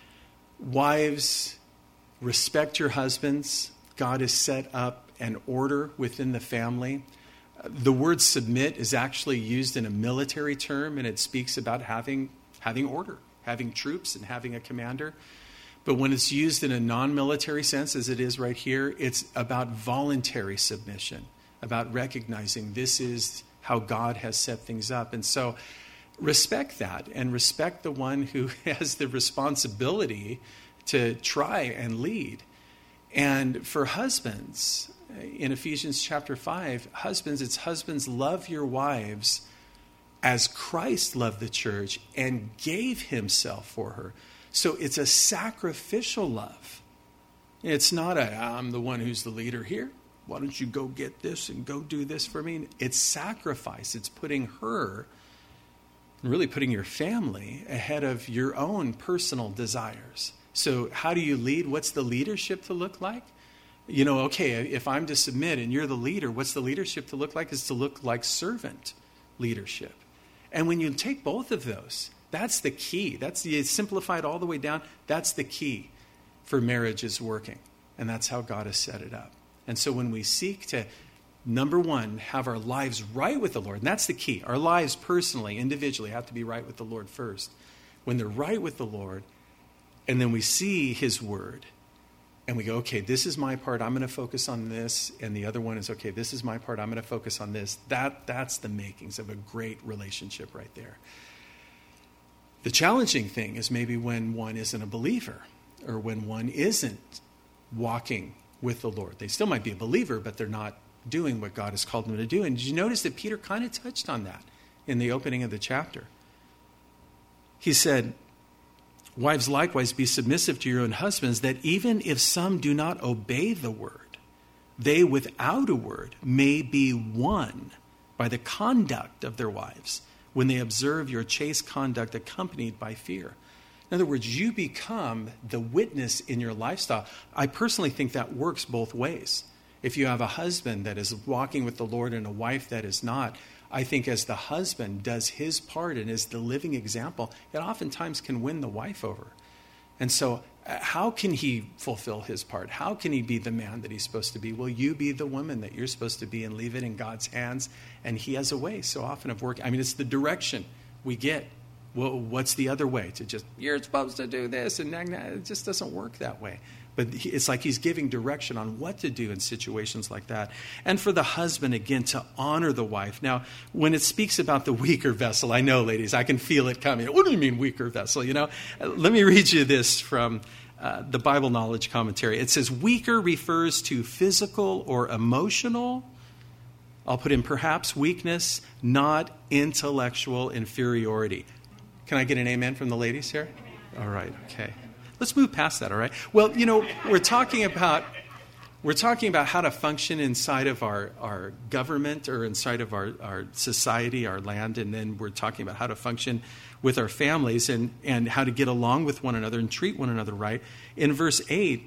Wives, respect your husbands. God has set up an order within the family. The word submit is actually used in a military term, and it speaks about having having order, having troops and having a commander. But when it's used in a non-military sense, as it is right here, it's about voluntary submission, about recognizing this is how God has set things up. And so respect that, and respect the one who has the responsibility to try and lead. And for husbands, in Ephesians chapter five, husbands, it's husbands, love your wives as Christ loved the church and gave himself for her. So it's a sacrificial love. It's not a, I'm the one who's the leader here. Why don't you go get this and go do this for me? It's sacrifice. It's putting her, and really putting your family ahead of your own personal desires. So how do you lead? What's the leadership to look like? You know, okay, if I'm to submit and you're the leader, what's the leadership to look like? Is to look like servant leadership. And when you take both of those, that's the key. That's the simplified all the way down. That's the key for marriage is working. And that's how God has set it up. And so when we seek to, number one, have our lives right with the Lord, and that's the key. Our lives personally, individually, have to be right with the Lord first. When they're right with the Lord, and then we see his word, and we go, okay, this is my part. I'm going to focus on this. And the other one is, okay, this is my part. I'm going to focus on this. That, that's the makings of a great relationship right there. The challenging thing is maybe when one isn't a believer or when one isn't walking with the Lord. They still might be a believer, but they're not doing what God has called them to do. And did you notice that Peter kind of touched on that in the opening of the chapter? He said, wives, likewise, be submissive to your own husbands, that even if some do not obey the word, they without a word may be won by the conduct of their wives when they observe your chaste conduct accompanied by fear. In other words, you become the witness in your lifestyle. I personally think that works both ways. If you have a husband that is walking with the Lord and a wife that is not, I think as the husband does his part and is the living example, it oftentimes can win the wife over. And so how can he fulfill his part? How can he be the man that he's supposed to be? Will you be the woman that you're supposed to be and leave it in God's hands? And he has a way so often of working. I mean, it's the direction we get. Well, what's the other way? To just, you're supposed to do this. And it just doesn't work that way. But it's like he's giving direction on what to do in situations like that. And for the husband, again, to honor the wife. Now, when it speaks about the weaker vessel, I know, ladies, I can feel it coming. What do you mean weaker vessel? You know, let me read you this from uh, the Bible Knowledge Commentary. It says, weaker refers to physical or emotional. I'll put in perhaps weakness, not intellectual inferiority. Can I get an amen from the ladies here? All right, okay. Let's move past that, all right? Well, you know, we're talking about we're talking about how to function inside of our, our government or inside of our, our society, our land, and then we're talking about how to function with our families and, and how to get along with one another and treat one another right. In verse eight,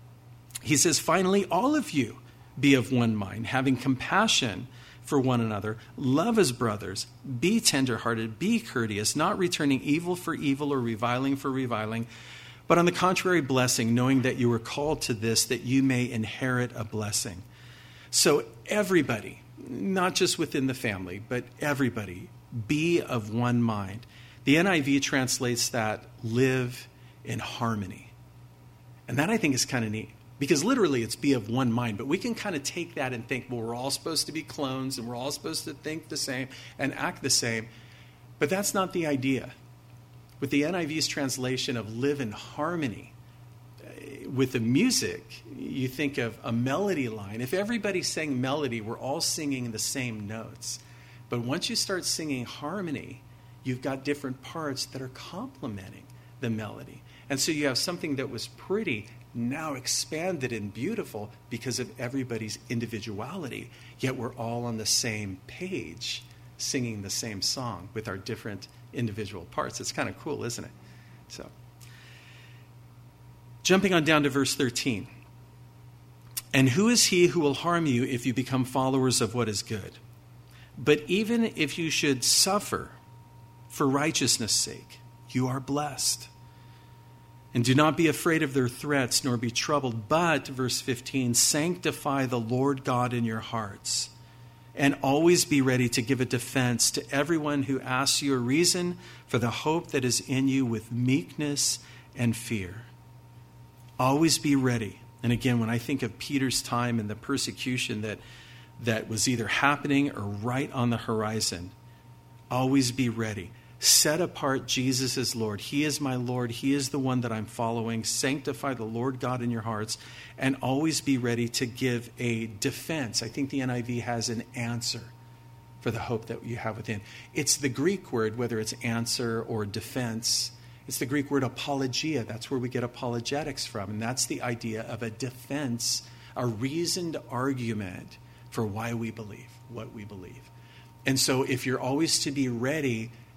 he says, finally, all of you be of one mind, having compassion for one another, love as brothers, be tenderhearted, be courteous, not returning evil for evil or reviling for reviling, but on the contrary, blessing, knowing that you were called to this, that you may inherit a blessing. So everybody, not just within the family, but everybody, be of one mind. The N I V translates that, live in harmony. And that I think is kind of neat. Because literally it's be of one mind. But we can kind of take that and think, well, we're all supposed to be clones and we're all supposed to think the same and act the same. But that's not the idea. With the N I V's translation of live in harmony, with the music, you think of a melody line. If everybody sang melody, we're all singing the same notes. But once you start singing harmony, you've got different parts that are complementing the melody. And so you have something that was pretty, now expanded and beautiful because of everybody's individuality, yet we're all on the same page, singing the same song with our different individual parts. It's kind of cool, isn't it? So, jumping on down to verse thirteen. And who is he who will harm you if you become followers of what is good? But even if you should suffer for righteousness' sake, you are blessed. And do not be afraid of their threats, nor be troubled. But, verse fifteen, sanctify the Lord God in your hearts, and always be ready to give a defense to everyone who asks you a reason for the hope that is in you with meekness and fear. Always be ready. And again, when I think of Peter's time and the persecution that, that was either happening or right on the horizon, always be ready. Set apart Jesus as Lord. He is my Lord. He is the one that I'm following. Sanctify the Lord God in your hearts, and always be ready to give a defense. I think the N I V has an answer for the hope that you have within. It's the Greek word, whether it's answer or defense. It's the Greek word apologia. That's where we get apologetics from. And that's the idea of a defense, a reasoned argument for why we believe what we believe. And so if you're always to be ready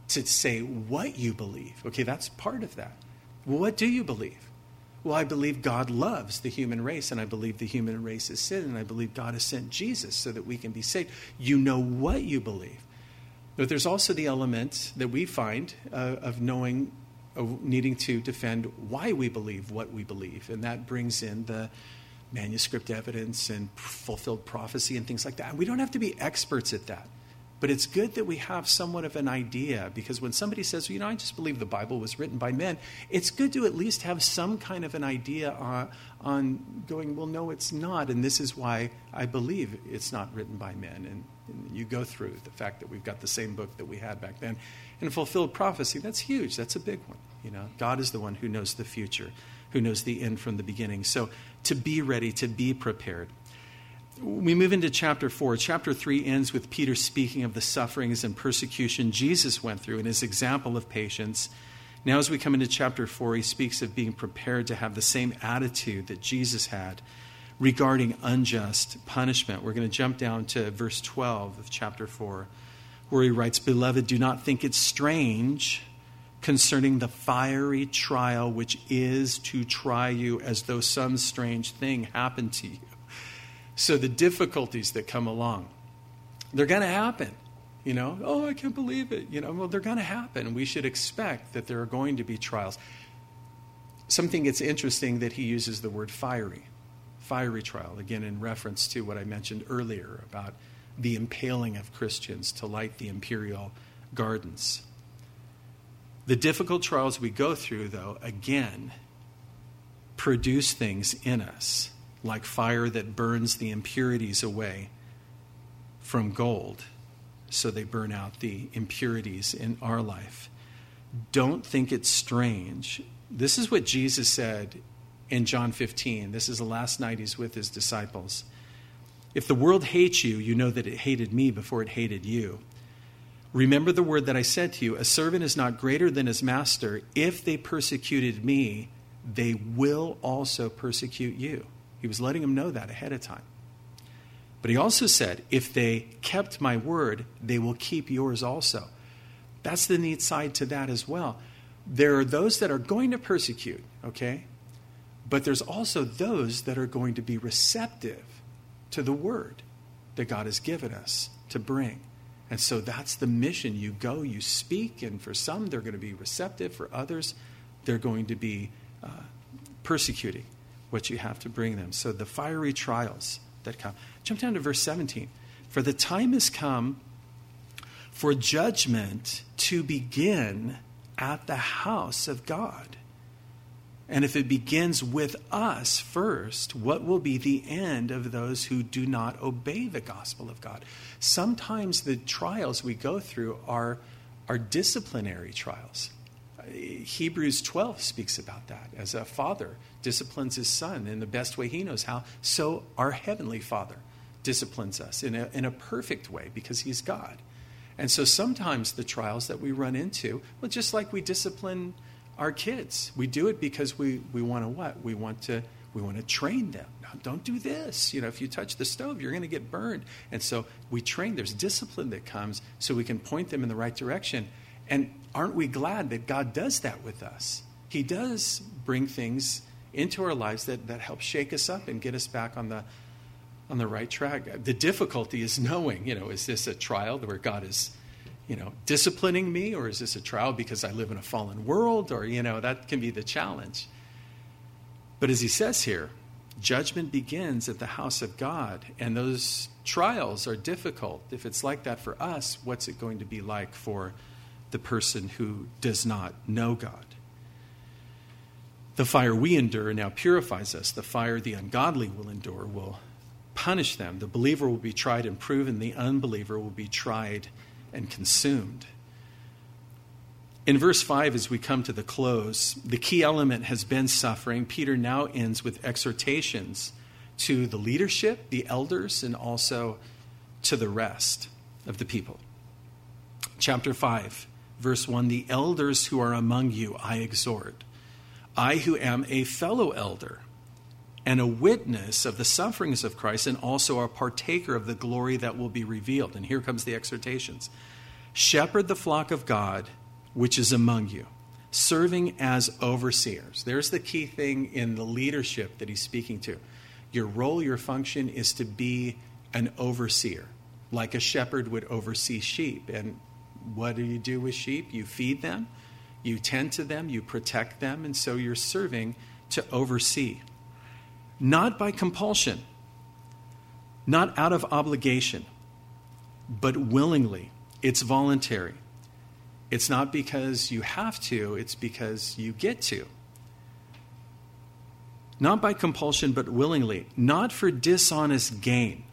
to say what you believe. Okay, that's part of that. Well, what do you believe? Well, I believe God loves the human race, and I believe the human race is sin, and I believe God has sent Jesus so that we can be saved. You know what you believe. But there's also the element that we find uh, of knowing, of needing to defend why we believe what we believe. And that brings in the manuscript evidence and fulfilled prophecy and things like that. And we don't have to be experts at that. But it's good that we have somewhat of an idea, because when somebody says, well, you know, I just believe the Bible was written by men, it's good to at least have some kind of an idea on, on going, well, no, it's not. And this is why I believe it's not written by men. And, and you go through the fact that we've got the same book that we had back then. And fulfilled prophecy, that's huge. That's a big one. You know, God is the one who knows the future, who knows the end from the beginning. So to be ready, to be prepared. We move into chapter four. Chapter three ends with Peter speaking of the sufferings and persecution Jesus went through and his example of patience. Now as we come into chapter four, he speaks of being prepared to have the same attitude that Jesus had regarding unjust punishment. We're going to jump down to verse twelve of chapter four, where he writes, Beloved, do not think it strange concerning the fiery trial which is to try you, as though some strange thing happened to you. So the difficulties that come along, they're going to happen. You know, oh, I can't believe it. You know, well, they're going to happen. We should expect that there are going to be trials. Something that's interesting that he uses the word fiery, fiery trial, again in reference to what I mentioned earlier about the impaling of Christians to light the imperial gardens. The difficult trials we go through, though, again, produce things in us, like fire that burns the impurities away from gold, so they burn out the impurities in our life. Don't think it's strange. This is what Jesus said in John fifteen. This is the last night he's with his disciples. If the world hates you, you know that it hated me before it hated you. Remember the word that I said to you, a servant is not greater than his master. If they persecuted me, they will also persecute you. He was letting them know that ahead of time. But he also said, if they kept my word, they will keep yours also. That's the neat side to that as well. There are those that are going to persecute, okay? But there's also those that are going to be receptive to the word that God has given us to bring. And so that's the mission. You go, you speak, and for some, they're going to be receptive. For others, they're going to be uh, persecuting what you have to bring them. So the fiery trials that come. Jump down to verse seventeen. For the time has come for judgment to begin at the house of God. And if it begins with us first, what will be the end of those who do not obey the gospel of God? Sometimes the trials we go through are, are disciplinary trials. Hebrews twelve speaks about that. As a father disciplines his son in the best way he knows how, so our heavenly Father disciplines us in a, in a perfect way because he's God. And so sometimes the trials that we run into, well, just like we discipline our kids, we do it because we, we want to what? We want to we want to train them. Now, don't do this. You know, if you touch the stove, you're going to get burned. And so we train. There's discipline that comes so we can point them in the right direction. And aren't we glad that God does that with us? He does bring things into our lives that, that help shake us up and get us back on the on the right track. The difficulty is knowing, you know, is this a trial where God is, you know, disciplining me, or is this a trial because I live in a fallen world? Or, you know, that can be the challenge. But as he says here, judgment begins at the house of God, and those trials are difficult. If it's like that for us, what's it going to be like for the person who does not know God? The fire we endure now purifies us. The fire the ungodly will endure will punish them. The believer will be tried and proven. The unbeliever will be tried and consumed. In verse five, as we come to the close, the key element has been suffering. Peter now ends with exhortations to the leadership, the elders, and also to the rest of the people. Chapter five, verse one, the elders who are among you I exhort. I who am a fellow elder and a witness of the sufferings of Christ and also a partaker of the glory that will be revealed. And here comes the exhortations. Shepherd the flock of God, which is among you, serving as overseers. There's the key thing in the leadership that he's speaking to. Your role, your function is to be an overseer, like a shepherd would oversee sheep. And what do you do with sheep? You feed them, you tend to them, you protect them, and so you're serving to oversee. Not by compulsion, not out of obligation, but willingly. It's voluntary. It's not because you have to, it's because you get to. Not by compulsion, but willingly. Not for dishonest gain,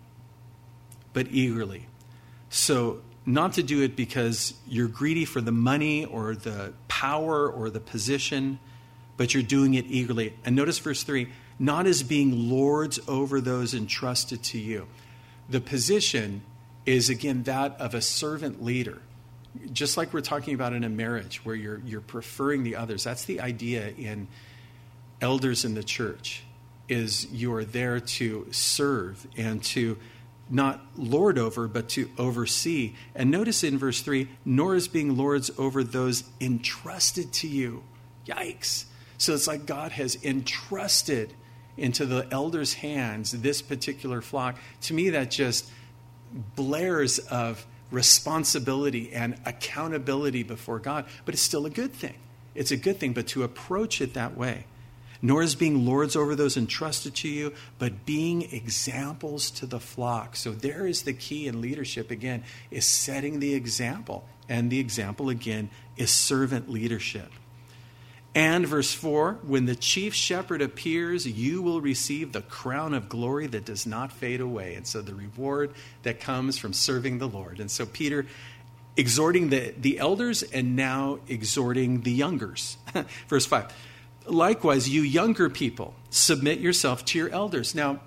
but eagerly. So, not to do it because you're greedy for the money or the power or the position, but you're doing it eagerly. And notice verse three, not as being lords over those entrusted to you. The position is, again, that of a servant leader. Just like we're talking about in a marriage where you're you're preferring the others. That's the idea in elders in the church, is you're there to serve and to not lord over, but to oversee. And notice in verse three, nor as being lords over those entrusted to you. Yikes. So it's like God has entrusted into the elders' hands this particular flock. To me, that just blares of responsibility and accountability before God. But it's still a good thing. It's a good thing, but to approach it that way. Nor as being lords over those entrusted to you, but being examples to the flock. So there is the key in leadership, again, is setting the example. And the example, again, is servant leadership. And verse four, when the chief shepherd appears, you will receive the crown of glory that does not fade away. And so the reward that comes from serving the Lord. And so Peter exhorting the, the elders and now exhorting the youngers. Verse five, likewise, you younger people, submit yourself to your elders. Now,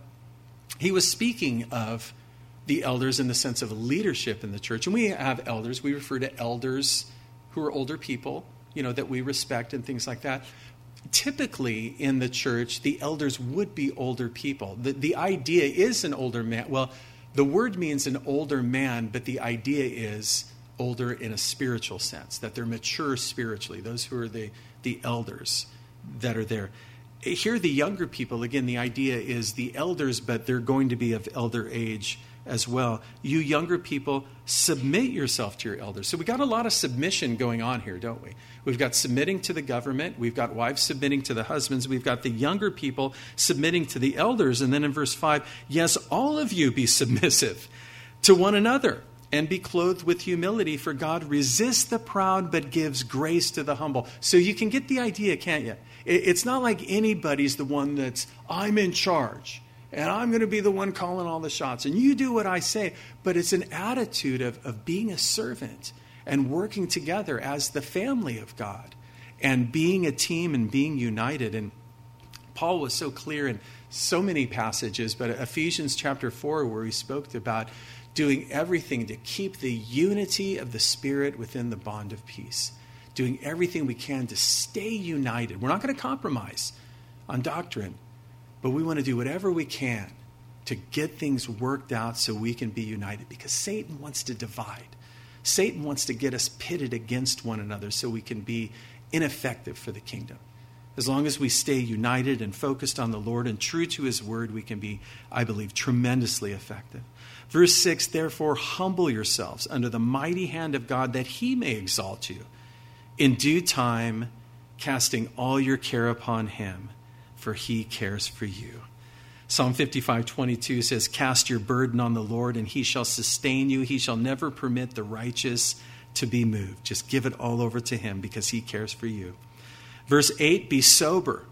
he was speaking of the elders in the sense of leadership in the church. And we have elders. We refer to elders who are older people, you know, that we respect and things like that. Typically in the church, the elders would be older people. The, the idea is an older man. Well, the word means an older man, but the idea is older in a spiritual sense, that they're mature spiritually, those who are the, the elders that are there. Here, the younger people, again, the idea is the elders, but they're going to be of elder age as well. You younger people, submit yourself to your elders. So we got a lot of submission going on here, don't we? We've got submitting to the government. We've got wives submitting to the husbands. We've got the younger people submitting to the elders. And then in verse five, yes, all of you be submissive to one another and be clothed with humility, for God resists the proud but gives grace to the humble. So you can get the idea, can't you? It's not like anybody's the one that's, I'm in charge. And I'm going to be the one calling all the shots. And you do what I say. But it's an attitude of, of being a servant and working together as the family of God and being a team and being united. And Paul was so clear in so many passages, but Ephesians chapter four, where he spoke about doing everything to keep the unity of the Spirit within the bond of peace. Doing everything we can to stay united. We're not going to compromise on doctrine. But we want to do whatever we can to get things worked out so we can be united. Because Satan wants to divide. Satan wants to get us pitted against one another so we can be ineffective for the kingdom. As long as we stay united and focused on the Lord and true to his word, we can be, I believe, tremendously effective. Verse six, therefore humble yourselves under the mighty hand of God that he may exalt you. In due time, casting all your care upon him, for he cares for you. Psalm fifty-five twenty-two says, cast your burden on the Lord and he shall sustain you. He shall never permit the righteous to be moved. Just give it all over to him because he cares for you. Verse eight, be sober,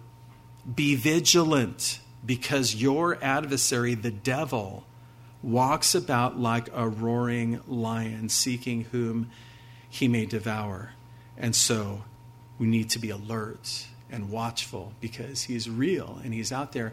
be vigilant, because your adversary, the devil, walks about like a roaring lion, seeking whom he may devour. And so we need to be alert and watchful because he's real and he's out there.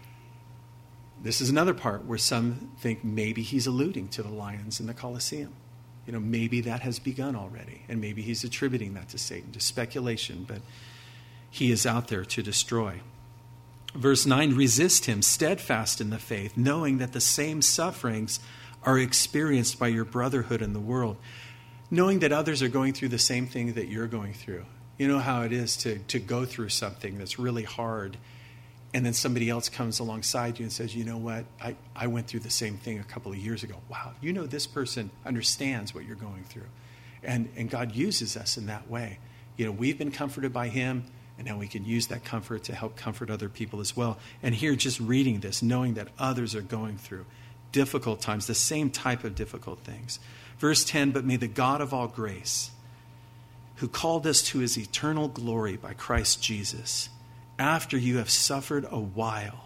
This is another part where some think maybe he's alluding to the lions in the Colosseum. You know, maybe that has begun already, and maybe he's attributing that to Satan, just speculation, but he is out there to destroy. Verse nine, resist him, steadfast in the faith, knowing that the same sufferings are experienced by your brotherhood in the world. knowing that others are going through the same thing that you're going through. You know how it is to, to go through something that's really hard, and then somebody else comes alongside you and says, you know what, I, I went through the same thing a couple of years ago. Wow, you know this person understands what you're going through. And, and God uses us in that way. You know, we've been comforted by him, and now we can use that comfort to help comfort other people as well. And here, just reading this, knowing that others are going through difficult times, the same type of difficult things. Verse ten, but may the God of all grace, who called us to his eternal glory by Christ Jesus, after you have suffered a while,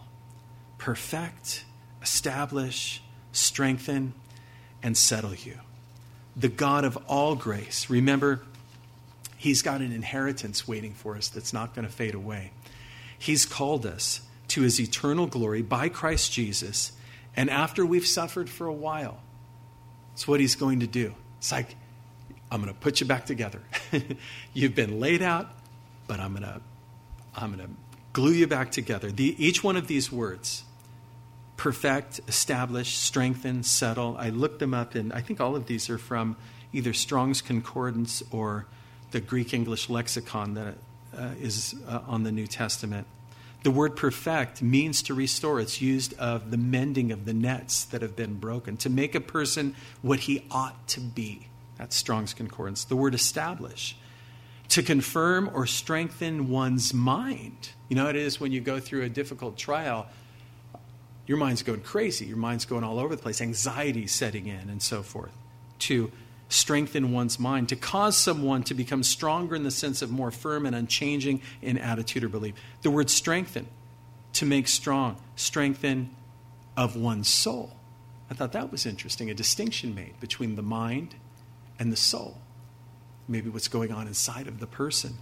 perfect, establish, strengthen, and settle you. The God of all grace. Remember, he's got an inheritance waiting for us that's not going to fade away. He's called us to his eternal glory by Christ Jesus, and after we've suffered for a while, it's what he's going to do. It's like, I'm going to put you back together. You've been laid out, but I'm going to I'm going to glue you back together. The, each one of these words, perfect, establish, strengthen, settle, I looked them up, and I think all of these are from either Strong's Concordance or the Greek English lexicon that uh, is uh, on the New Testament. The word perfect means to restore. It's used of the mending of the nets that have been broken, to make a person what he ought to be. That's Strong's Concordance. The word establish, to confirm or strengthen one's mind. You know, it is when you go through a difficult trial, your mind's going crazy. Your mind's going all over the place. Anxiety setting in and so forth. To strengthen one's mind, to cause someone to become stronger in the sense of more firm and unchanging in attitude or belief. The word strengthen, to make strong, strengthen of one's soul. I thought that was interesting, a distinction made between the mind and the soul. Maybe what's going on inside of the person.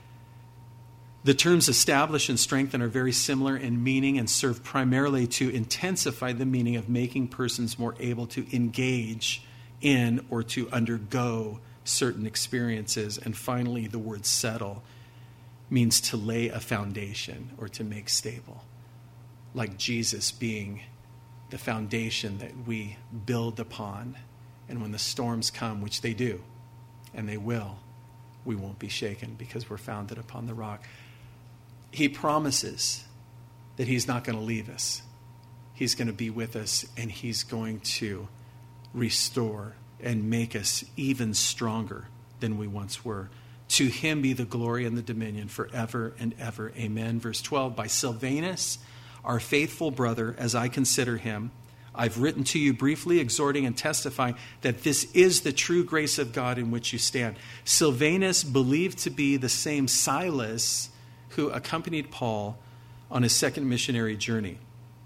The terms establish and strengthen are very similar in meaning and serve primarily to intensify the meaning of making persons more able to engage in or to undergo certain experiences. And finally, the word settle means to lay a foundation or to make stable. Like Jesus being the foundation that we build upon. And when the storms come, which they do, and they will, we won't be shaken because we're founded upon the rock. He promises that he's not going to leave us. He's going to be with us, and he's going to restore and make us even stronger than we once were. To him be the glory and the dominion forever and ever. Amen. Verse twelve, by Silvanus, our faithful brother, as I consider him, I've written to you briefly, exhorting and testifying that this is the true grace of God in which you stand. Silvanus, believed to be the same Silas who accompanied Paul on his second missionary journey.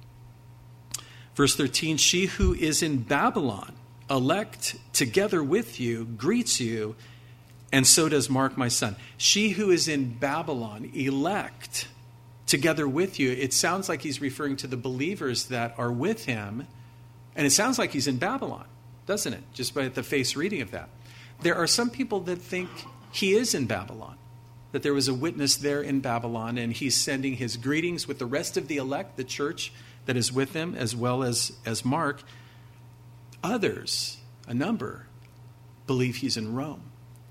Verse thirteen, she who is in Babylon, elect together with you, greets you, and so does Mark, my son. She who is in Babylon, elect together with you. It sounds like he's referring to the believers that are with him. And it sounds like he's in Babylon, doesn't it? Just by the face reading of that. There are some people that think he is in Babylon, that there was a witness there in Babylon, and he's sending his greetings with the rest of the elect, the church that is with him, as well as, as Mark. Others, a number, believe he's in Rome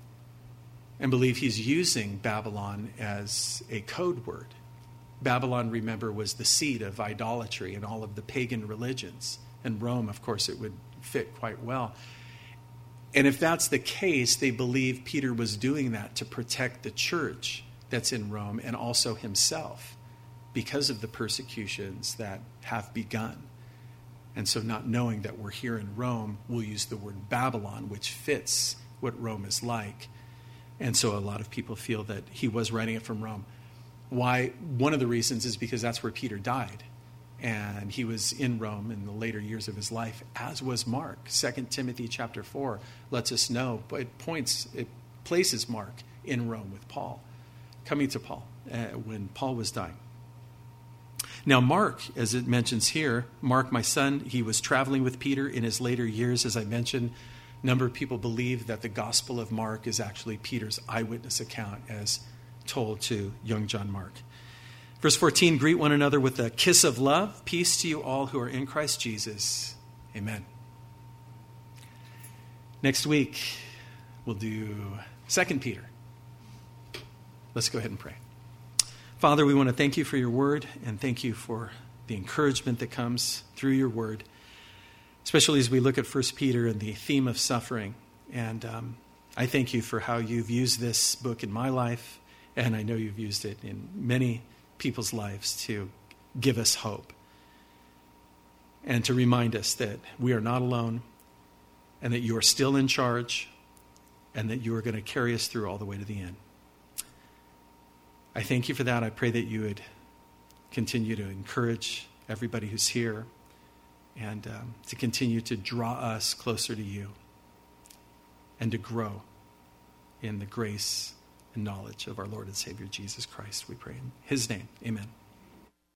and believe he's using Babylon as a code word. Babylon, remember, was the seat of idolatry and all of the pagan religions. And Rome, of course, it would fit quite well. And if that's the case, they believe Peter was doing that to protect the church that's in Rome and also himself because of the persecutions that have begun. And so not knowing that we're here in Rome, we'll use the word Babylon, which fits what Rome is like. And so a lot of people feel that he was writing it from Rome. Why? One of the reasons is because that's where Peter died. And he was in Rome in the later years of his life, as was Mark. Second Timothy chapter four lets us know, but it points, it places Mark in Rome with Paul, coming to Paul uh, when Paul was dying. Now Mark, as it mentions here, Mark, my son, he was traveling with Peter in his later years, as I mentioned. A number of people believe that the Gospel of Mark is actually Peter's eyewitness account as told to young John Mark. Verse fourteen, greet one another with a kiss of love. Peace to you all who are in Christ Jesus. Amen. Next week, we'll we'll do Second Peter. Let's go ahead and pray. Father, we want to thank you for your word and thank you for the encouragement that comes through your word, especially as we look at First Peter and the theme of suffering. And um, I thank you for how you've used this book in my life, and I know you've used it in many people's lives to give us hope and to remind us that we are not alone and that you are still in charge and that you are going to carry us through all the way to the end. I thank you for that. I pray that you would continue to encourage everybody who's here and um, to continue to draw us closer to you and to grow in the grace and knowledge of our Lord and Savior Jesus Christ. We pray in his name. Amen.